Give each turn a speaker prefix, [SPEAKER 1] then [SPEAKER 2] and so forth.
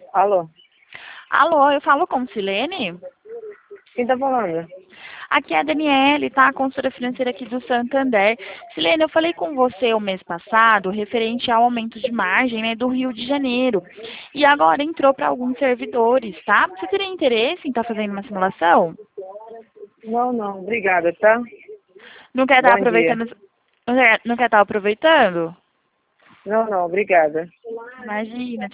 [SPEAKER 1] Alô?
[SPEAKER 2] Alô, eu falo com Silene?
[SPEAKER 1] Quem tá falando?
[SPEAKER 2] Aqui é a Daniele, tá? A consultora financeira aqui do Santander. Silene, eu falei com você o mês passado, referente ao aumento de margem, né, do Rio de Janeiro. E agora entrou para alguns servidores, tá? Você teria interesse em estar fazendo uma simulação?
[SPEAKER 1] Não, obrigada, tá?
[SPEAKER 2] Não quer estar
[SPEAKER 1] Bom dia.
[SPEAKER 2] aproveitando? Não quer estar aproveitando?
[SPEAKER 1] Não, obrigada.
[SPEAKER 2] Imagina,